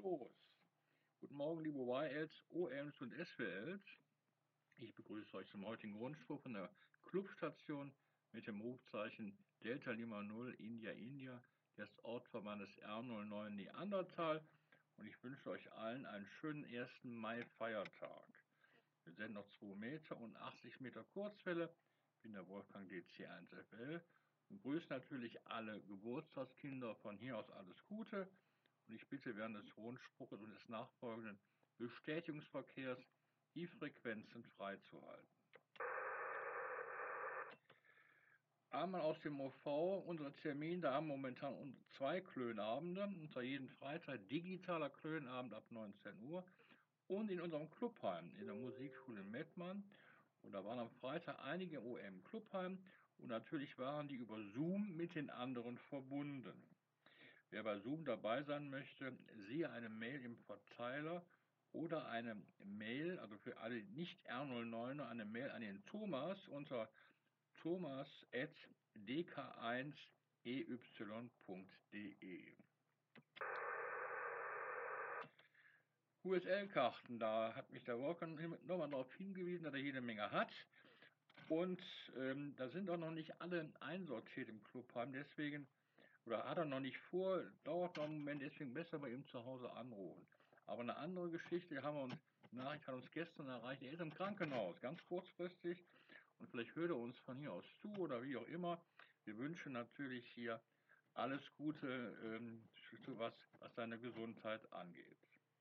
los. Guten Morgen, liebe YLs, OMs und SWLs. Ich begrüße euch zum heutigen Rundspruch von der Clubstation mit dem Rufzeichen Delta Lima 0 India India des Ortsverbandes R09 Neandertal. Und ich wünsche euch allen einen schönen 1. Mai-Feiertag. Wir senden noch 2 Meter und 80 Meter Kurzwelle. Ich bin der Wolfgang DC1FL und grüße natürlich alle Geburtstagskinder. Von hier aus alles Gute. Und ich bitte während des Rundspruches und des nachfolgenden Bestätigungsverkehrs die Frequenzen freizuhalten. Einmal aus dem OV, unser Termin, da haben wir momentan 2 Klönabende, unter jeden Freitag digitaler Klönabend ab 19 Uhr und in unserem Clubheim, in der Musikschule Mettmann. Und da waren am Freitag einige OM Clubheim und natürlich waren die über Zoom mit den anderen verbunden. Wer bei Zoom dabei sein möchte, siehe eine Mail im Verteiler oder eine Mail, also für alle nicht R09er, eine Mail an den Thomas unter thomas@dk1ey.de. QSL-Karten, da hat mich der Wolfgang nochmal darauf hingewiesen, dass er jede Menge hat. Und da sind auch noch nicht alle einsortiert im Clubheim, deswegen, oder hat er noch nicht vor, dauert noch einen Moment, deswegen besser bei ihm zu Hause anrufen. Aber eine andere Geschichte haben wir uns, Nachricht hat uns gestern erreicht, er ist im Krankenhaus, ganz kurzfristig, und vielleicht hört er uns von hier aus zu oder wie auch immer. Wir wünschen natürlich hier alles Gute, was seine Gesundheit angeht.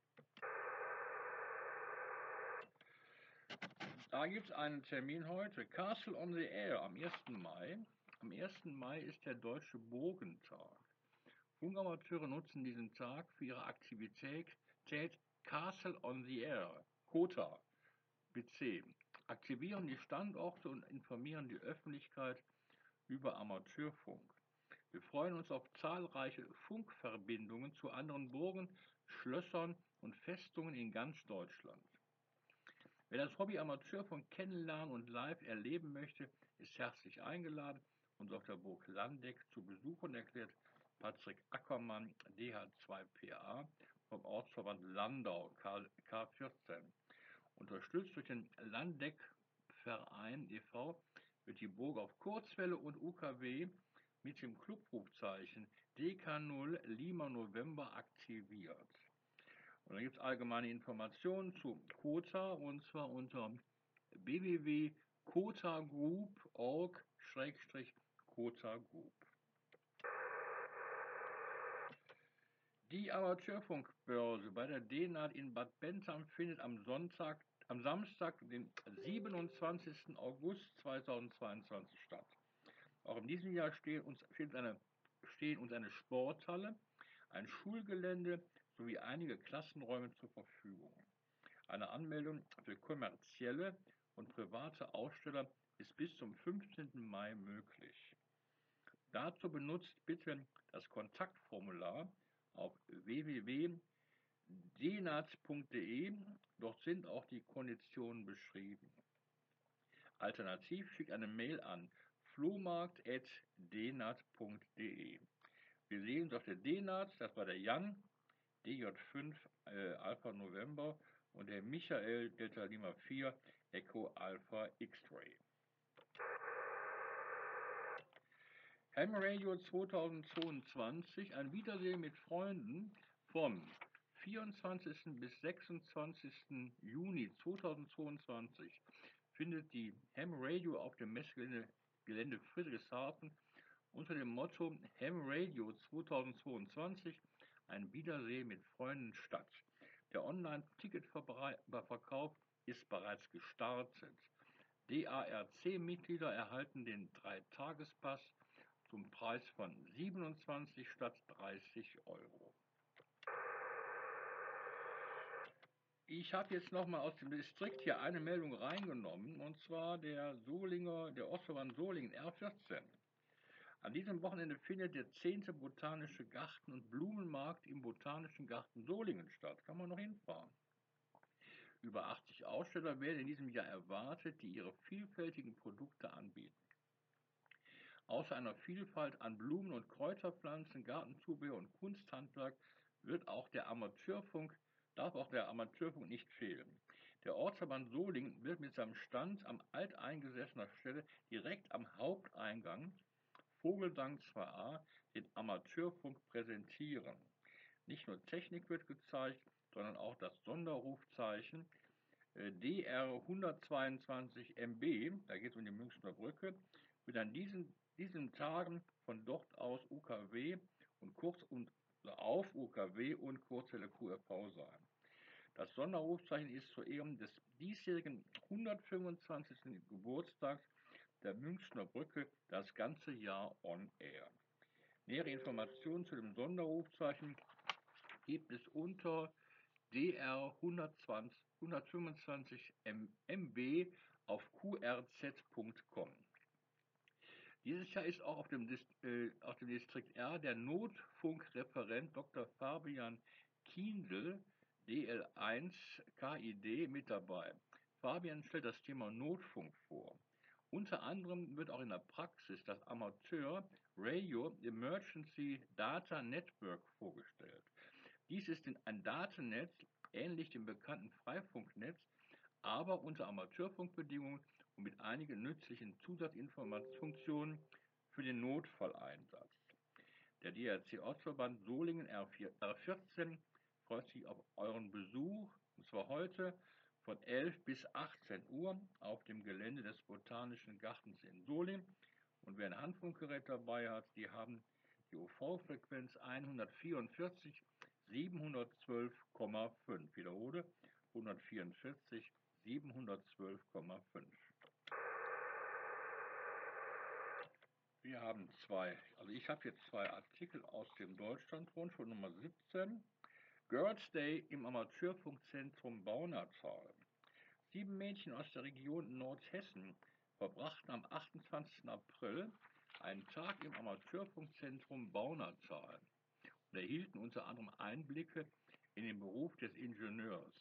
Da gibt es einen Termin heute, Castle on the Air am 1. Mai. Am 1. Mai ist der Deutsche Burgentag. Funkamateure nutzen diesen Tag für ihre Aktivität Castle on the Air, COTA, mit C. Aktivieren die Standorte und informieren die Öffentlichkeit über Amateurfunk. Wir freuen uns auf zahlreiche Funkverbindungen zu anderen Burgen, Schlössern und Festungen in ganz Deutschland. Wer das Hobby Amateurfunk kennenlernen und live erleben möchte, ist herzlich eingeladen, uns auf der Burg Landeck zu besuchen, erklärt Patrick Ackermann, DH2PA vom Ortsverband Landau K14. Unterstützt durch den Landeck-Verein e.V. wird die Burg auf Kurzwelle und UKW mit dem Clubrufzeichen DK0 Lima November aktiviert. Und dann gibt es allgemeine Informationen zu COTA und zwar unter www.cotagroup.org/COTA Group. Die Amateurfunkbörse bei der DENAT in Bad Bentheim findet am Samstag, den 27. August 2022 statt. Auch in diesem Jahr stehen uns eine Sporthalle, ein Schulgelände sowie einige Klassenräume zur Verfügung. Eine Anmeldung für kommerzielle und private Aussteller ist bis zum 15. Mai möglich. Dazu benutzt bitte das Kontaktformular auf www.denat.de. Dort sind auch die Konditionen beschrieben. Alternativ schickt eine Mail an flohmarkt@denat.de. Wir sehen uns auf der DENAT, das war der Jan, DJ5 Alpha November und der Michael Delta Lima 4 Echo Alpha X-Ray. Ham Radio 2022, ein Wiedersehen mit Freunden vom 24. bis 26. Juni 2022 findet die Ham Radio auf dem Messgelände Friedrichshafen unter dem Motto Ham Radio 2022, ein Wiedersehen mit Freunden statt. Der Online-Ticketverkauf ist bereits gestartet. DARC-Mitglieder erhalten den 3-Tages-Pass zum Preis von 27 statt 30 Euro. Ich habe jetzt nochmal aus dem Distrikt hier eine Meldung reingenommen, und zwar der Ortsverband Solingen R14. An diesem Wochenende findet der 10. Botanische Garten- und Blumenmarkt im Botanischen Garten Solingen statt. Kann man noch hinfahren. Über 80 Aussteller werden in diesem Jahr erwartet, die ihre vielfältigen Produkte anbieten. Außer einer Vielfalt an Blumen- und Kräuterpflanzen, Gartenzubehör und Kunsthandwerk darf auch der Amateurfunk nicht fehlen. Der Ortsverband Solingen wird mit seinem Stand an alteingesessener Stelle direkt am Haupteingang Vogelgang 2a den Amateurfunk präsentieren. Nicht nur Technik wird gezeigt, sondern auch das Sonderrufzeichen DR 122 MB, da geht es um die Münchner Brücke, wird an diesen Tagen von dort aus UKW und auf UKW und Kurzwelle QRV sein. Das Sonderrufzeichen ist zu Ehren des diesjährigen 125. Geburtstags der Münchner Brücke das ganze Jahr on air. Nähere Informationen zu dem Sonderrufzeichen gibt es unter DR 125 MB auf qrz.com. Dieses Jahr ist auch auf dem Distrikt R der Notfunkreferent Dr. Fabian Kiendl, DL1 KID, mit dabei. Fabian stellt das Thema Notfunk vor. Unter anderem wird auch in der Praxis das Amateur Radio Emergency Data Network vorgestellt. Dies ist ein Datennetz, ähnlich dem bekannten Freifunknetz, aber unter Amateurfunkbedingungen und mit einigen nützlichen Zusatzinformationsfunktionen für den Notfalleinsatz. Der DRC-Ortsverband Solingen R14 freut sich auf euren Besuch, und zwar heute von 11 bis 18 Uhr auf dem Gelände des Botanischen Gartens in Solingen. Und wer ein Handfunkgerät dabei hat, die haben die UV-Frequenz 144 712,5. Wiederhole, 144 712,5. Wir haben ich habe jetzt zwei Artikel aus dem Deutschlandrundfunk Nummer 17. Girls Day im Amateurfunkzentrum Baunatal. 7 Mädchen aus der Region Nordhessen verbrachten am 28. April einen Tag im Amateurfunkzentrum Baunatal und erhielten unter anderem Einblicke in den Beruf des Ingenieurs.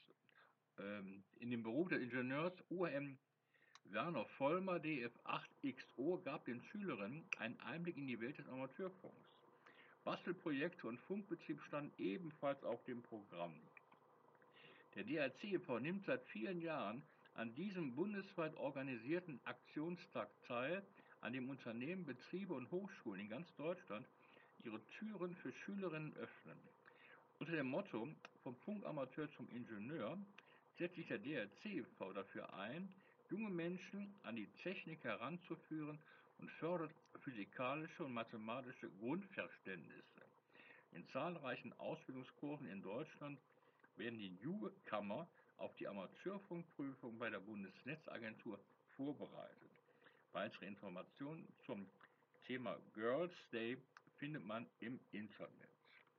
UM Werner Vollmer DF8XO gab den Schülerinnen einen Einblick in die Welt des Amateurfunks. Bastelprojekte und Funkbetrieb standen ebenfalls auf dem Programm. Der DRC e.V. nimmt seit vielen Jahren an diesem bundesweit organisierten Aktionstag teil, an dem Unternehmen, Betriebe und Hochschulen in ganz Deutschland ihre Türen für Schülerinnen öffnen. Unter dem Motto „Vom Funkamateur zum Ingenieur“ setzt sich der DRC e.V. dafür ein, junge Menschen an die Technik heranzuführen und fördert physikalische und mathematische Grundverständnisse. In zahlreichen Ausbildungskursen in Deutschland werden die Newcomer auf die Amateurfunkprüfung bei der Bundesnetzagentur vorbereitet. Weitere Informationen zum Thema Girls Day findet man im Internet.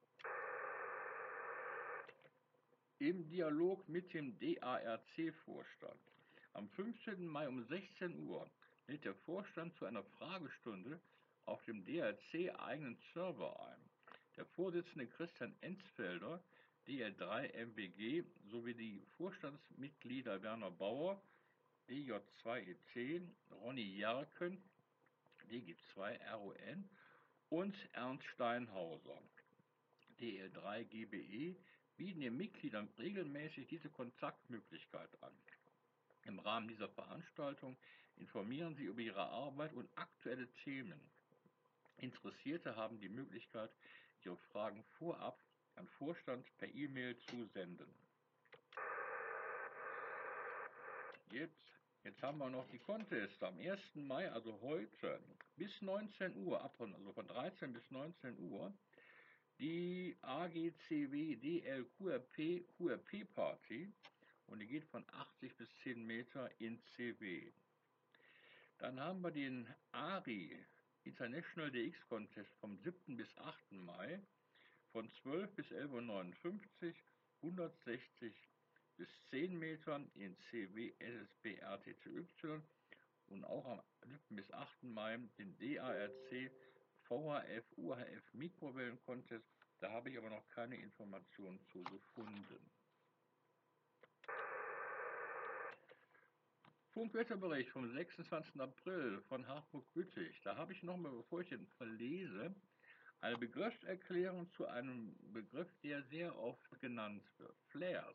Im Dialog mit dem DARC-Vorstand. Am 15. Mai um 16 Uhr lädt der Vorstand zu einer Fragestunde auf dem DARC-eigenen Server ein. Der Vorsitzende Christian Enzfelder, DL3 MBG, sowie die Vorstandsmitglieder Werner Bauer, DJ2EC, Ronny Jarken, DG2 RON und Ernst Steinhauser, DL3 GBE, bieten den Mitgliedern regelmäßig diese Kontaktmöglichkeit an. Im Rahmen dieser Veranstaltung informieren sie über ihre Arbeit und aktuelle Themen. Interessierte haben die Möglichkeit, ihre Fragen vorab an Vorstand per E-Mail zu senden. Jetzt haben wir noch die Contests am 1. Mai, also heute, bis 19 Uhr, also von 13 bis 19 Uhr, die AGCW DLQRP QRP Party und die geht von 80 bis 10 Meter in CW. Dann haben wir den ARI International DX Contest vom 7. bis 8. Mai von 12 bis 11.59 Uhr, 160 bis 10 Metern in CW SSB RTTY und auch am 7. bis 8. Mai den DARC VHF UHF Mikrowellen Contest. Da habe ich aber noch keine Informationen zu gefunden. Funkwetterbericht vom 26. April von Hartmut Güttich. Da habe ich nochmal, bevor ich den verlese, Eine Begriffserklärung zu einem Begriff, der sehr oft genannt wird: Flares.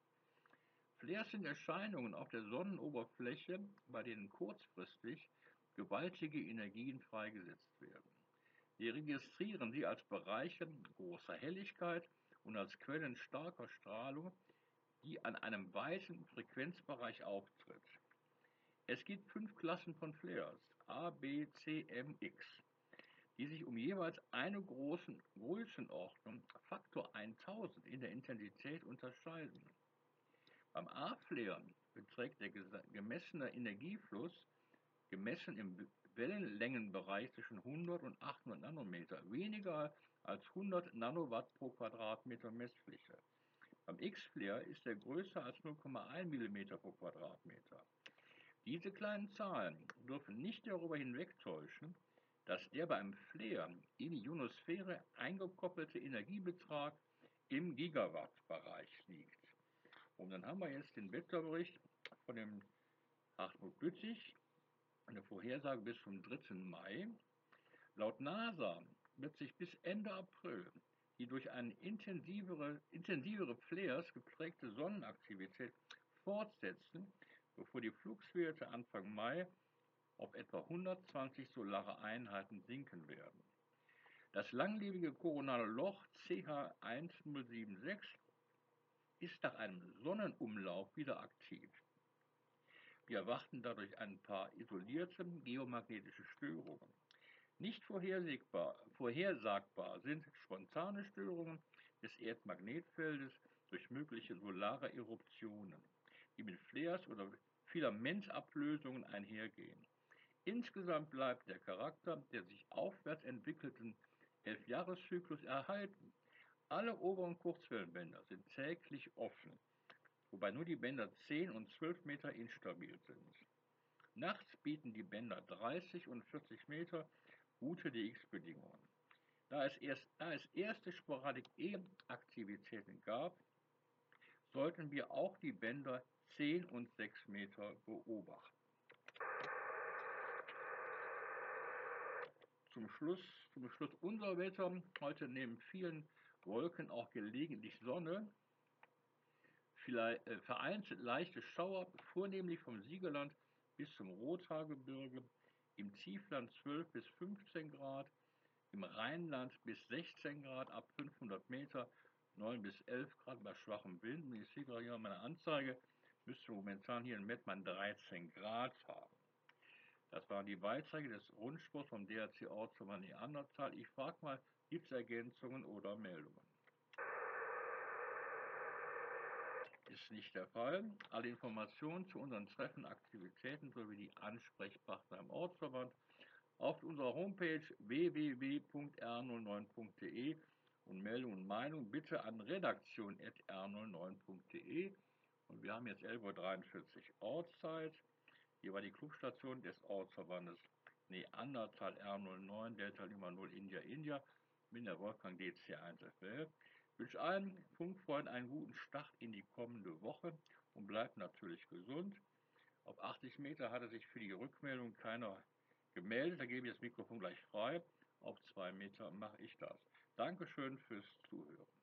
Flares sind Erscheinungen auf der Sonnenoberfläche, bei denen kurzfristig gewaltige Energien freigesetzt werden. Wir registrieren sie als Bereiche großer Helligkeit und als Quellen starker Strahlung, die an einem weiten Frequenzbereich auftritt. Es gibt 5 Klassen von Flares, A, B, C, M, X, die sich um jeweils eine Größenordnung, Faktor 1000 in der Intensität unterscheiden. Beim A-Flare beträgt der gemessene Energiefluss, gemessen im Wellenlängenbereich zwischen 100 und 800 Nanometer, weniger als 100 Nanowatt pro Quadratmeter Messfläche. Beim X-Flare ist er größer als 0,1 mm pro Quadratmeter. Diese kleinen Zahlen dürfen nicht darüber hinwegtäuschen, dass der beim Flare in die Ionosphäre eingekoppelte Energiebetrag im Gigawatt-Bereich liegt. Und dann haben wir jetzt den Wetterbericht von dem Hartmut Bützig, eine Vorhersage bis zum 3. Mai. Laut NASA wird sich bis Ende April die durch eine intensivere Flares geprägte Sonnenaktivität fortsetzen, bevor die Fluxwerte Anfang Mai auf etwa 120 solare Einheiten sinken werden. Das langlebige koronale Loch CH1076 ist nach einem Sonnenumlauf wieder aktiv. Wir erwarten dadurch ein paar isolierte geomagnetische Störungen. Nicht vorhersagbar sind spontane Störungen des Erdmagnetfeldes durch mögliche solare Eruptionen, die mit Flares oder Filamentablösungen einhergehen. Insgesamt bleibt der Charakter der sich aufwärts entwickelten 11-Jahres-Zyklus erhalten. Alle oberen Kurzwellenbänder sind täglich offen, wobei nur die Bänder 10 und 12 Meter instabil sind. Nachts bieten die Bänder 30 und 40 Meter gute DX-Bedingungen. Da es erste Sporadik E-Aktivitäten gab, sollten wir auch die Bänder 10 und 6 Meter beobachten. Zum Schluss unser Wetter. Heute neben vielen Wolken auch gelegentlich Sonne, vereinzelt leichte Schauer, vornehmlich vom Siegerland bis zum Rothaargebirge, im Tiefland 12 bis 15 Grad, im Rheinland bis 16 Grad ab 500 Meter, 9 bis 11 Grad bei schwachem Wind. Und ich sehe gerade hier meine Anzeige, müsste momentan hier in Mettmann 13 Grad haben. Das waren die Beiträge des Rundsports vom DRC Ortsverband Neandertal. Ich frage mal, gibt es Ergänzungen oder Meldungen? Ist nicht der Fall. Alle Informationen zu unseren Treffen, Aktivitäten sowie die Ansprechpartner im Ortsverband auf unserer Homepage www.r09.de und Meldung und Meinung bitte an redaktion.r09.de. Und wir haben jetzt 11:43 Uhr Ortszeit. Hier war die Clubstation des Ortsverbandes Neandertal R09, Delta Lima 0 India India. Bin der Wolfgang DC1FL. Ich wünsche allen Funkfreunden einen guten Start in die kommende Woche und bleibt natürlich gesund. Auf 80 Meter hatte sich für die Rückmeldung keiner gemeldet. Da gebe ich das Mikrofon gleich frei. Auf 2 Meter mache ich das. Dankeschön fürs Zuhören.